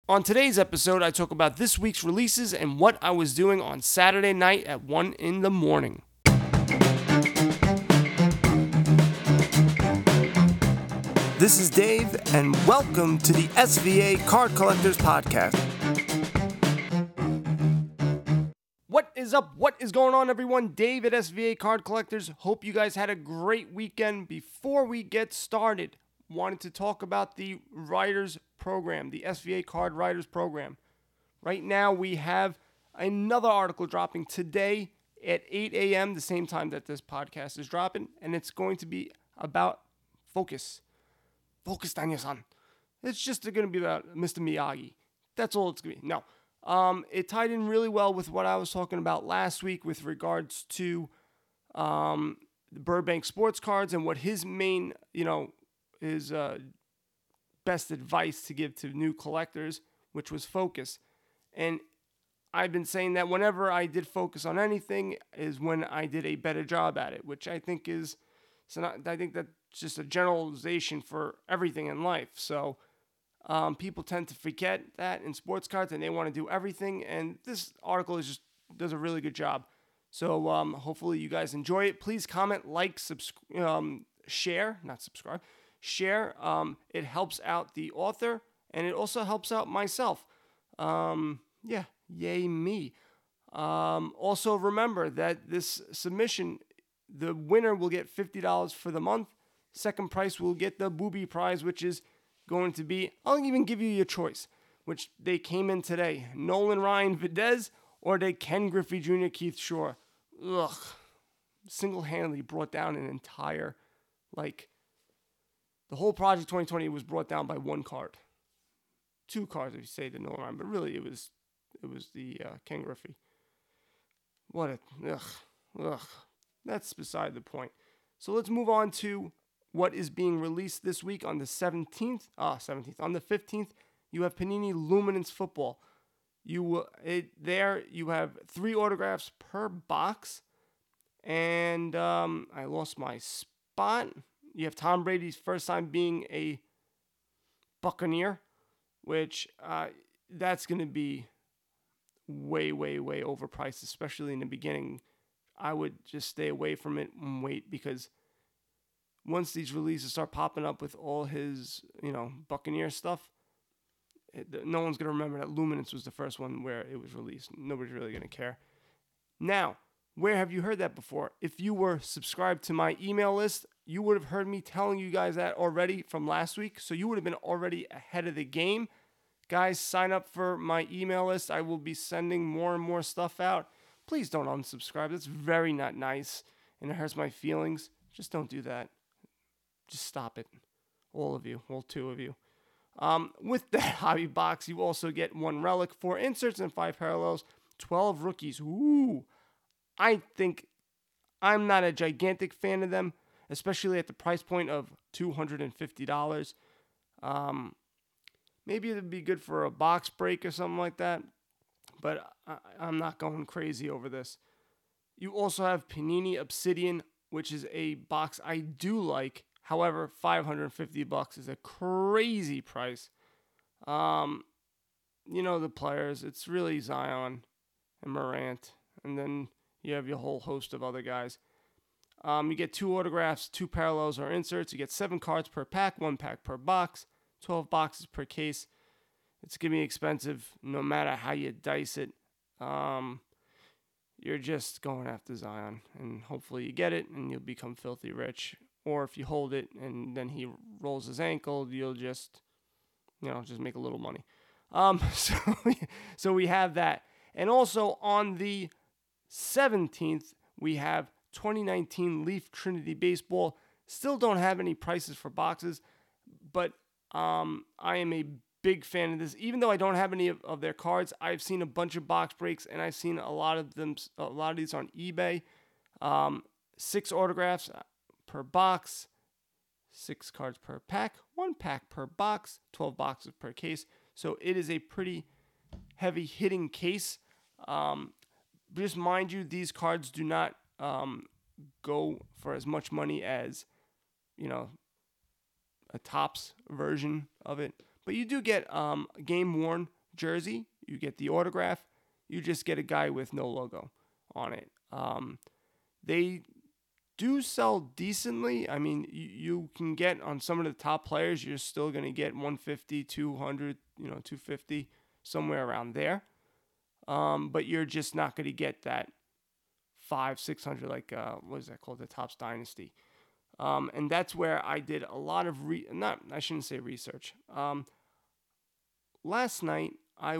On today's episode, I talk about this week's releases and what I was doing on Saturday night at 1 in the morning. This is Dave, and welcome to the SVA Card Collectors Podcast. What is up? What is going on, everyone? Dave at SVA Card Collectors. Hope you guys had a great weekend. Before we get started, wanted to talk about the Writers Program, the SVA Card Writers Program. Right now, we have another article dropping today at 8 a.m., the same time that this podcast is dropping, and it's going to be about Focus. Focus, Daniel-san. It's just going to be about Mr. Miyagi. That's all it's going to be. No. It tied in really well with what I was talking about last week with regards to the Burbank sports cards and what his main, his best advice to give to new collectors, which was focus. And I've been saying that whenever I did focus on anything is when I did a better job at it, which I think is, I think that's just a generalization for everything in life. So people tend to forget that in sports cards and they want to do everything. And this article does a really good job. So hopefully you guys enjoy it. Please comment, like, share, not subscribe. Share. It helps out the author and it also helps out myself. Yay me. Also remember that this submission, the winner will get $50 for the month. Second prize will get the booby prize, which is going to be, I'll even give you your choice, which they came in today. Nolan Ryan Videz or they Ken Griffey Jr. Keith Shore. Ugh. Single-handedly brought down an entire, the whole Project 2020 was brought down by one card. Two cards, if you say the Nolan Ryan, but really it was the Ken Griffey. That's beside the point. So let's move on to what is being released this week on the 17th. On the 15th, you have Panini Luminance Football. You have 3 autographs per box. And I lost my spot. You have Tom Brady's first time being a Buccaneer, which that's going to be way, way, way overpriced, especially in the beginning. I would just stay away from it and wait because once these releases start popping up with all his, Buccaneer stuff, no one's going to remember that Luminance was the first one where it was released. Nobody's really going to care. Now, where have you heard that before? If you were subscribed to my email list, you would have heard me telling you guys that already from last week. So you would have been already ahead of the game. Guys, sign up for my email list. I will be sending more and more stuff out. Please don't unsubscribe. That's very not nice, and it hurts my feelings. Just don't do that. Just stop it. All of you. All 2 of you. With that hobby box, you also get 1 relic, 4 inserts, and 5 parallels, 12 rookies. Ooh. I think I'm not a gigantic fan of them, especially at the price point of $250. Maybe it'd be good for a box break or something like that, but I'm not going crazy over this. You also have Panini Obsidian, which is a box I do like. However, $550 is a crazy price. The players. It's really Zion and Morant, and then you have your whole host of other guys. You get 2 autographs, 2 parallels or inserts. You get 7 cards per pack, 1 pack per box, 12 boxes per case. It's going to be expensive no matter how you dice it. You're just going after Zion, and hopefully you get it and you'll become filthy rich. Or if you hold it and then he rolls his ankle, you'll just make a little money. So we have that. And also on the 17th, we have 2019 Leaf Trinity Baseball. Still don't have any prices for boxes, but I am a big fan of this. Even though I don't have any of their cards, I've seen a bunch of box breaks, and I've seen a lot of these on eBay. 6 autographs per box, 6 cards per pack, 1 pack per box, 12 boxes per case. So it is a pretty heavy hitting case. Just mind you, these cards do not go for as much money as, a Topps version of it. But you do get game worn jersey, you get the autograph, you just get a guy with no logo on it. They do sell decently. I mean, you can get on some of the top players, you're still going to get 150, 200, 250, somewhere around there. But you're just not going to get that 600, like, what is that called? The Topps Dynasty. And that's where I did a lot of, I shouldn't say research. Last night,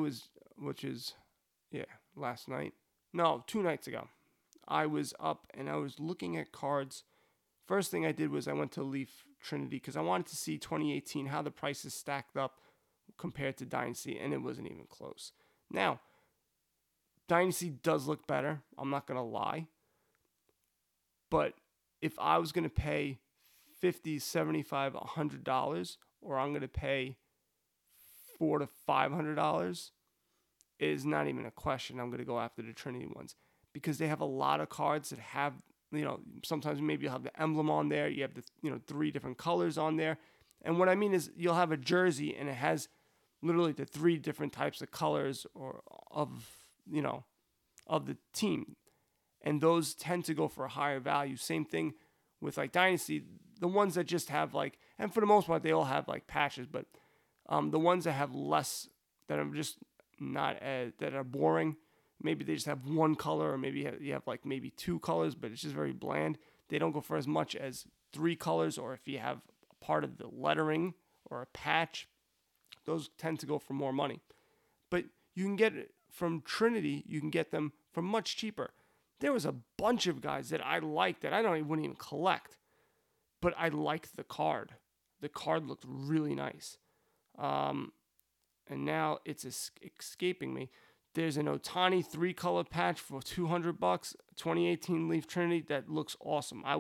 last night. No, 2 nights ago. I was up and I was looking at cards. First thing I did was I went to Leaf Trinity because I wanted to see 2018, how the prices stacked up compared to Dynasty, and it wasn't even close. Now, Dynasty does look better. I'm not going to lie. But if I was going to pay $50, $75, $100, or I'm going to pay $400 to $500, it is not even a question. I'm going to go after the Trinity ones because they have a lot of cards that have, sometimes maybe you'll have the emblem on there. You have the, 3 different colors on there. And what I mean is you'll have a jersey and it has literally the 3 different types of colors or of the team. And those tend to go for a higher value. Same thing with like Dynasty, the ones that just have like, and for the most part, they all have like patches, but the ones that have less, that are just not that are boring, maybe they just have 1 color, or maybe you have like maybe 2 colors, but it's just very bland. They don't go for as much as 3 colors, or if you have a part of the lettering or a patch, those tend to go for more money. But you can get it from Trinity, you can get them for much cheaper. There was a bunch of guys that I liked that wouldn't even collect, but I liked the card. The card looked really nice. And now it's escaping me. There's an Ohtani 3-color patch for $200, 2018 Leaf Trinity that looks awesome. I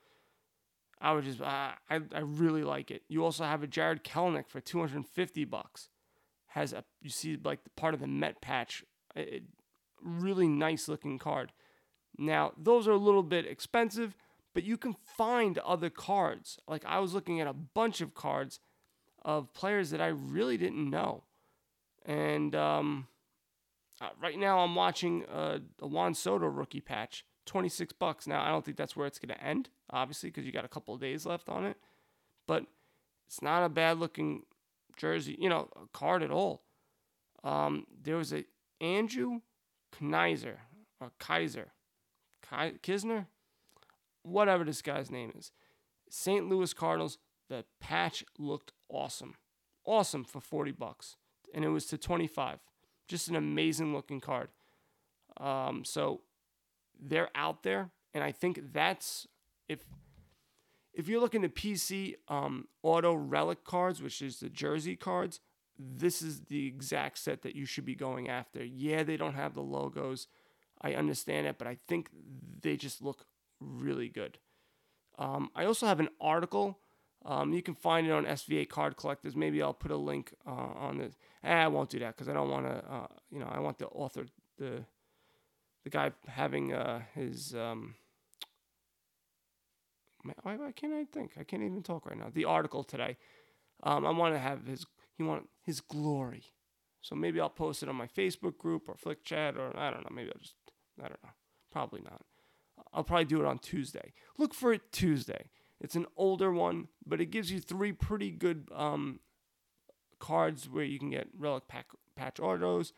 really like it. You also have a Jared Kelenic for $250. You see like part of the Met patch. Really nice looking card. Now, those are a little bit expensive, but you can find other cards. Like I was looking at a bunch of cards of players that I really didn't know. And right now I'm watching a Juan Soto rookie patch, $26. Now, I don't think that's where it's going to end, obviously, because you got a couple of days left on it. But it's not a bad looking jersey, a card at all. There was a Andrew Knizner, or Kisner, whatever this guy's name is. St. Louis Cardinals, the patch looked awesome. Awesome for $40. And it was to 25. Just an amazing looking card. So they're out there, and I think that's if you're looking at PC auto relic cards, which is the jersey cards, this is the exact set that you should be going after. Yeah, they don't have the logos. I understand it, but I think they just look really good. I also have an article. You can find it on SVA Card Collectors. Maybe I'll put a link on this. I won't do that because I don't want to. I want the author, the guy having his. Why can't I think? I can't even talk right now. The article today. I want to have his glory. So maybe I'll post it on my Facebook group or Flick Chat, or I don't know. Maybe I don't know. Probably not. I'll probably do it on Tuesday. Look for it Tuesday. It's an older one, but it gives you 3 pretty good cards where you can get relic patch autos.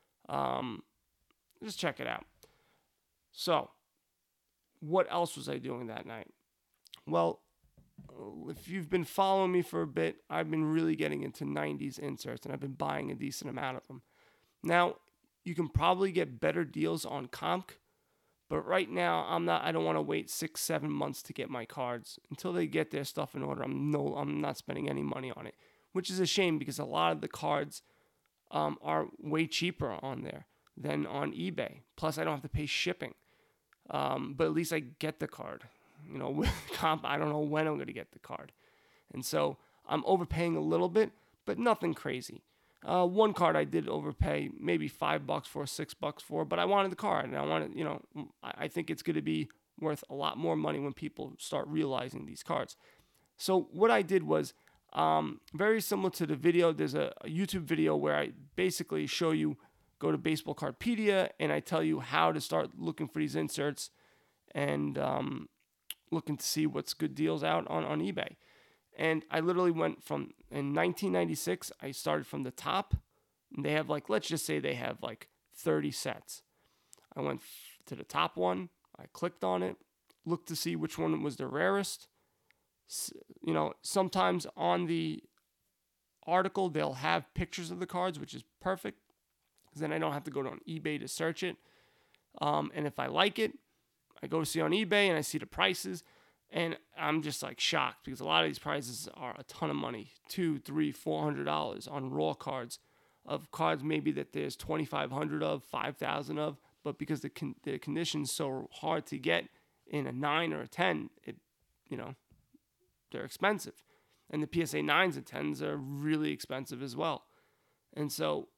Just check it out. So, what else was I doing that night? Well, if you've been following me for a bit, I've been really getting into 90s inserts, and I've been buying a decent amount of them. Now, you can probably get better deals on Comp, but right now I don't want to wait 6-7 months to get my cards. Until they get their stuff in order, I'm not spending any money on it, which is a shame because a lot of the cards are way cheaper on there than on eBay. Plus, I don't have to pay shipping. But at least I get the card. With Comp, I don't know when I'm going to get the card. And so I'm overpaying a little bit, but nothing crazy. One card I did overpay maybe $5 for, $6 for, but I wanted the card, and I wanted, I think it's going to be worth a lot more money when people start realizing these cards. So what I did was Very similar to the video. There's a YouTube video where I basically show you, go to Baseball Cardpedia, and I tell you how to start looking for these inserts and looking to see what's good deals out on eBay. And I literally went from, in 1996, I started from the top. And they have like, let's just say they have like 30 sets. I went to the top one. I clicked on it, looked to see which one was the rarest. You know, sometimes on the article, they'll have pictures of the cards, which is perfect, because then I don't have to go on eBay to search it. And if I like it, I go to see on eBay and I see the prices, and I'm just like shocked, because a lot of these prices are a ton of money, $200, $300, $400 on raw cards, of cards maybe that there's 2,500 of, 5,000 of, but because the condition's so hard to get in a 9 or a 10, they're expensive. And the PSA 9s and 10s are really expensive as well. And so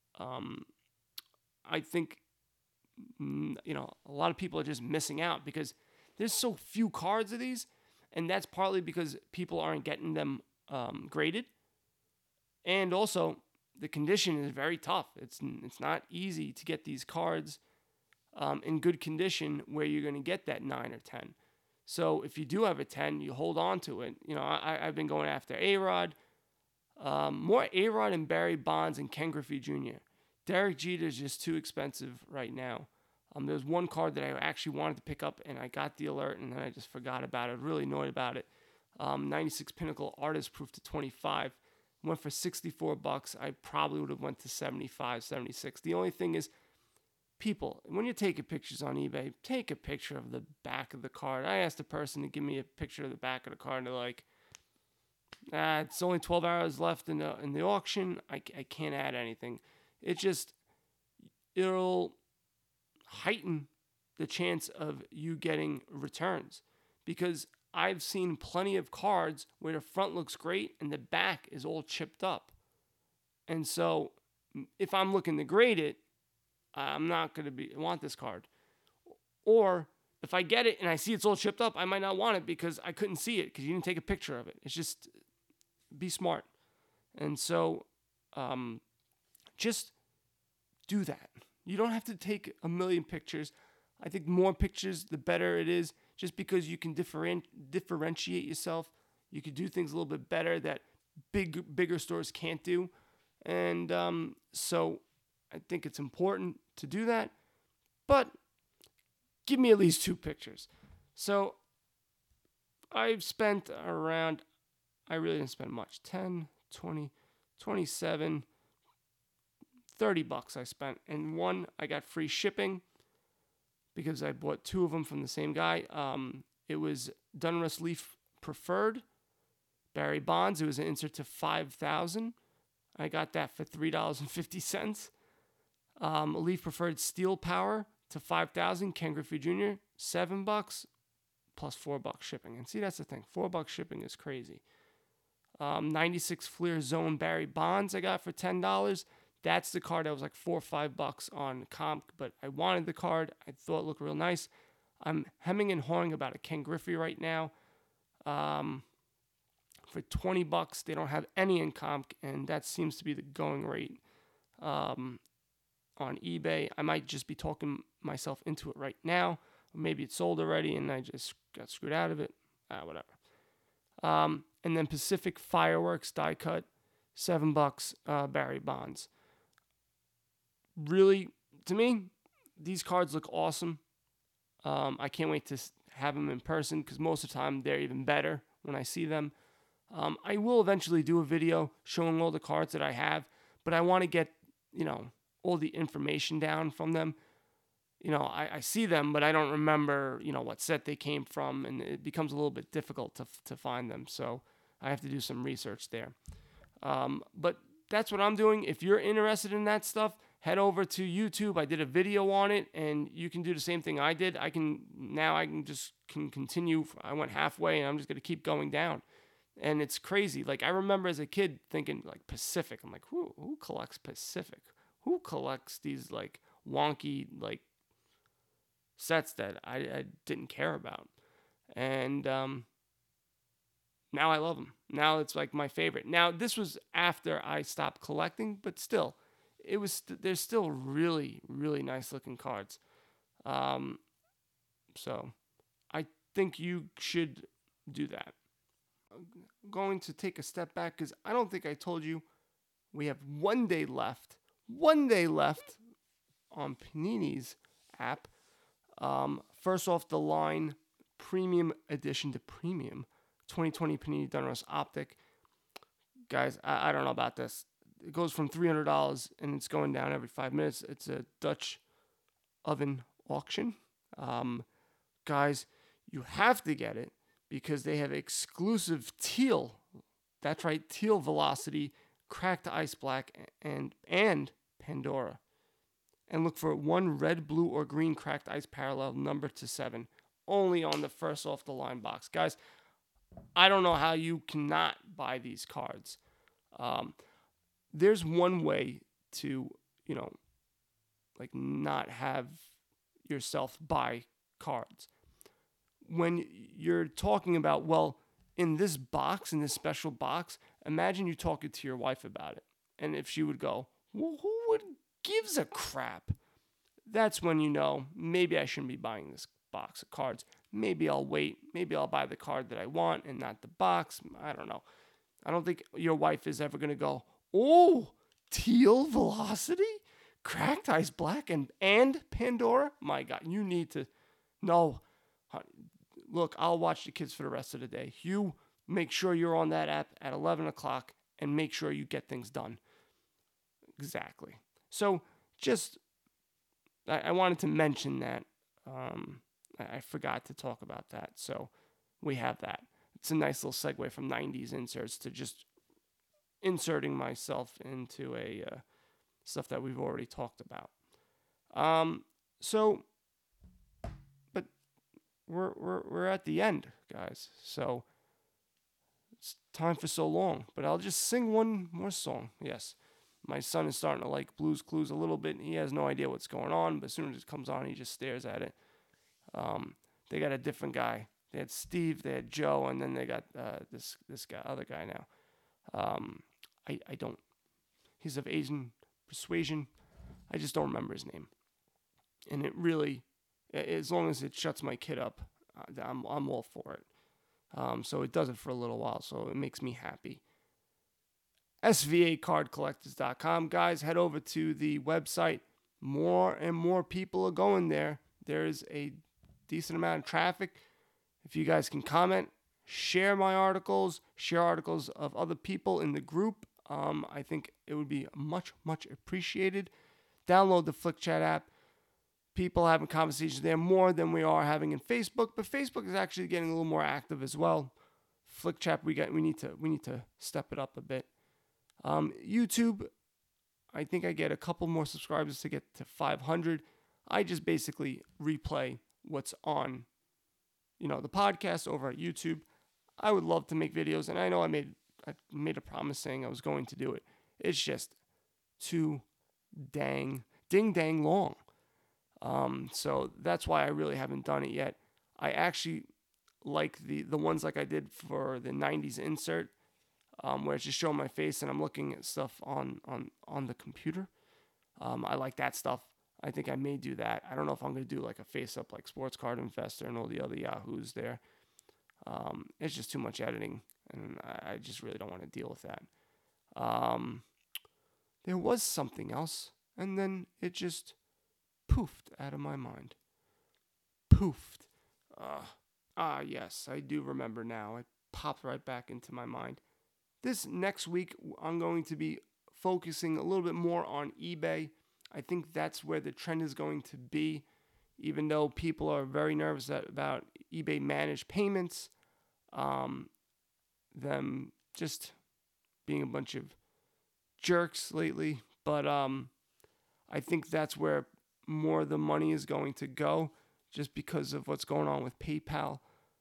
I think, a lot of people are just missing out because there's so few cards of these. And that's partly because people aren't getting them graded. And also, the condition is very tough. It's not easy to get these cards in good condition where you're going to get that 9 or 10. So if you do have a 10, you hold on to it. I've been going after A-Rod, more A-Rod and Barry Bonds and Ken Griffey Jr. Derek Jeter is just too expensive right now. There's one card that I actually wanted to pick up, and I got the alert, and then I just forgot about it. I was really annoyed about it. 96 Pinnacle Artist Proof to 25. Went for $64. I probably would have went to 75, 76. The only thing is, people, when you're taking pictures on eBay, take a picture of the back of the card. I asked the person to give me a picture of the back of the card, and they're like, it's only 12 hours left in the auction. I can't add anything. It'll heighten the chance of you getting returns, because I've seen plenty of cards where the front looks great and the back is all chipped up. And so if I'm looking to grade it, I'm not going to want this card. Or if I get it and I see it's all chipped up, I might not want it because I couldn't see it because you didn't take a picture of it. It's just, be smart. And so just do that. You don't have to take a million pictures. I think more pictures, the better it is, just because you can differentiate yourself. You could do things a little bit better that bigger stores can't do. And so I think it's important to do that. But give me at least 2 pictures. So I've spent around, I really didn't spend much, 10, 20, 27, $30 I spent. And one, I got free shipping because I bought 2 of them from the same guy. It was Donruss Leaf Preferred, Barry Bonds. It was an insert to 5,000. I got that for $3.50. Leaf Preferred Steel Power to 5,000. Ken Griffey Jr. $7 plus $4 shipping. And see, that's the thing. $4 shipping is crazy. 96 Fleer Zone Barry Bonds I got for $10. That's the card that was like $4 or $5 on comp, but I wanted the card. I thought it looked real nice. I'm hemming and hawing about a Ken Griffey right now. For $20, they don't have any in comp, and that seems to be the going rate on eBay. I might just be talking myself into it right now. Or maybe it's sold already, and I just got screwed out of it. Whatever. And then Pacific Fireworks die cut, $7. Barry Bonds. Really, to me, these cards look awesome. I can't wait to have them in person because most of the time they're even better when I see them. I will eventually do a video showing all the cards that I have, but I want to get, all the information down from them. I see them, but I don't remember, what set they came from, and it becomes a little bit difficult to find them. So I have to do some research there. But that's what I'm doing. If you're interested in that stuff, head over to YouTube. I did a video on it, and you can do the same thing I did. I can continue. I went halfway, and I'm just going to keep going down. And it's crazy. Like, I remember as a kid thinking, like, Pacific. I'm like, who collects Pacific? Who collects these, like, wonky, like, sets that I didn't care about? And now I love them. Now it's like my favorite. Now this was after I stopped collecting, but still, there's still really really nice looking cards. Um, so I think you should do that. I'm going to take a step back because I don't think I told you we have 1 day left. 1 day left on Panini's app. First off the line, premium edition to premium, 2020 Panini Donruss Optic. Guys, I don't know about this. It goes from $300 and it's going down every 5 minutes. It's a Dutch oven auction. Guys, you have to get it because they have exclusive teal. That's right, teal velocity, cracked ice black, and Pandora. And look for one red, blue, or green cracked ice parallel number to 7. Only on the first off the line box. Guys, I don't know how you cannot buy these cards. There's one way to, like not have yourself buy cards. When you're talking about, well, in this box, in this special box, imagine you talking to your wife about it. And if she would go, well, who gives a crap? That's when you know, maybe I shouldn't be buying this box of cards. Maybe I'll wait. Maybe I'll buy the card that I want and not the box. I don't know. I don't think your wife is ever going to go, oh, teal velocity? Cracked ice black and Pandora? My God, you need to. No. Look, I'll watch the kids for the rest of the day. You make sure you're on that app at 11 o'clock and make sure you get things done. Exactly. So just, I wanted to mention that. I forgot to talk about that. So we have that. It's a nice little segue from 90s inserts to just inserting myself into stuff that we've already talked about. But we're at the end, guys. So it's time for so long. But I'll just sing one more song. Yes, my son is starting to like Blue's Clues a little bit. He has no idea what's going on, but as soon as it comes on, he just stares at it. They got a different guy. They had Steve, they had Joe, and then they got this guy, other guy now. I don't. He's of Asian persuasion. I just don't remember his name. And it really, as long as it shuts my kid up, I'm all for it. So it does it for a little while, so it makes me happy. SVAcardcollectors.com. Guys, head over to the website. More and more people are going there. There's a decent amount of traffic. If you guys can comment, share my articles, share articles of other people in the group, I think it would be much, much appreciated. Download the FlickChat app. People having conversations there more than we are having in Facebook, but Facebook is actually getting a little more active as well. FlickChat, we need to step it up a bit. YouTube, I think I get a couple more subscribers to get to 500. I just basically replay what's on, the podcast over at YouTube. I would love to make videos, and I know I made a promise saying I was going to do it. It's just too ding dang long. So that's why I really haven't done it yet. I actually like the ones like I did for the 90s insert, where it's just showing my face and I'm looking at stuff on the computer. I like that stuff. I think I may do that. I don't know if I'm going to do like a face up like Sports Card Investor and all the other Yahoos there. It's just too much editing, and I just really don't want to deal with that. There was something else, and then it just poofed out of my mind. Poofed. Yes, I do remember now. It popped right back into my mind. This next week, I'm going to be focusing a little bit more on eBay. I think that's where the trend is going to be, even though people are very nervous about eBay managed payments, them just being a bunch of jerks lately. But I think that's where more of the money is going to go, just because of what's going on with PayPal.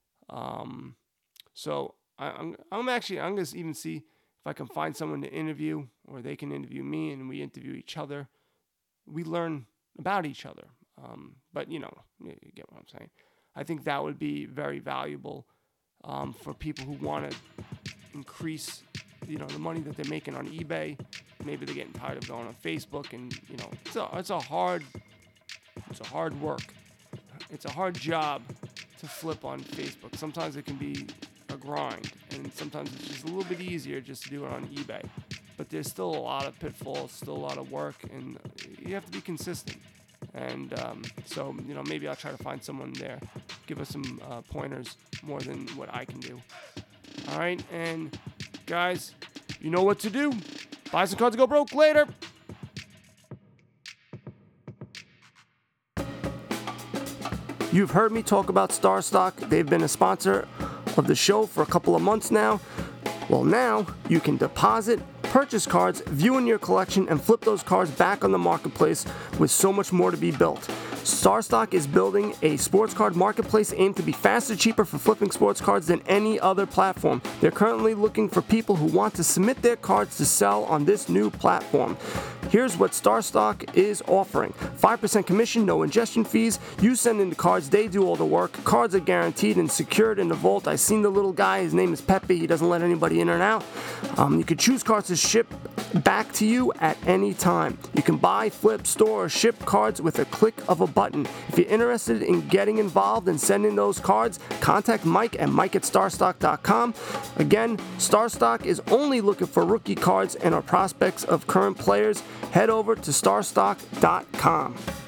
So I'm going to even see if I can find someone to interview, or they can interview me and we interview each other. We learn about each other. But you get what I'm saying. I think that would be very valuable. for people who want to increase, the money that they're making on eBay. Maybe they're getting tired of going on Facebook, and it's a hard work. It's a hard job to flip on Facebook. Sometimes it can be a grind, and sometimes it's just a little bit easier just to do it on eBay. But there's still a lot of pitfalls, still a lot of work, and you have to be consistent. And so maybe I'll try to find someone there, give us some pointers more than what I can do. All right, and guys, you know what to do. Buy some cards and go broke later. You've heard me talk about StarStock. They've been a sponsor of the show for a couple of months now. Well, now you can deposit, purchase cards, view in your collection, and flip those cards back on the marketplace with so much more to be built. StarStock is building a sports card marketplace aimed to be faster, cheaper for flipping sports cards than any other platform. They're currently looking for people who want to submit their cards to sell on this new platform. Here's what StarStock is offering. 5% commission, no ingestion fees. You send in the cards, they do all the work. Cards are guaranteed and secured in the vault. I seen the little guy, his name is Pepe. He doesn't let anybody in or out. You can choose cards to ship back to you at any time. You can buy, flip, store, or ship cards with a click of a button. If you're interested in getting involved and sending those cards, contact Mike at mike@starstock.com. Again, StarStock is only looking for rookie cards and are prospects of current players. Head over to starstock.com.